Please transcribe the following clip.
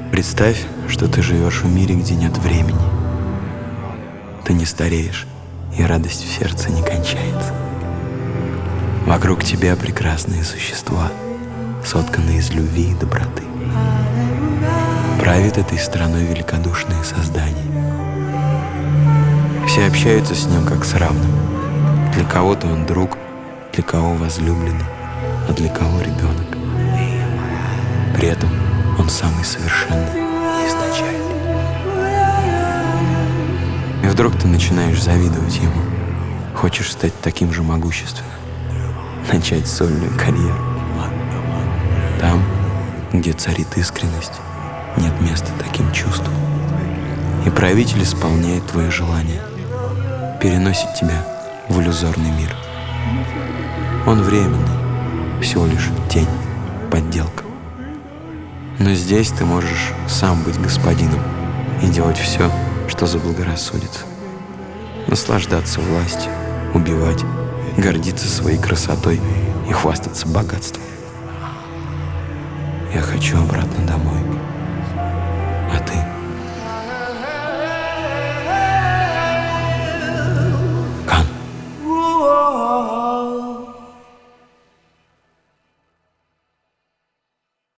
Представь, что ты живешь в мире, где нет времени. Ты не стареешь, и радость в сердце не кончается. Вокруг тебя прекрасные существа, сотканные из любви и доброты. Правит этой страной великодушные создания. Все общаются с ним как с равным. Для кого-то он друг, для кого возлюбленный, а для кого ребенок. При этом он самый совершенный и изначальный. И вдруг ты начинаешь завидовать ему. Хочешь стать таким же могущественным, начать сольную карьеру. Там, где царит искренность, нет места таким чувствам. И правитель исполняет твои желания, переносит тебя в иллюзорный мир. Он временный, всего лишь тень, подделка. Но здесь ты можешь сам быть господином и делать все, что заблагорассудится. Наслаждаться властью, убивать, гордиться своей красотой и хвастаться богатством. Я хочу обратно домой. А ты?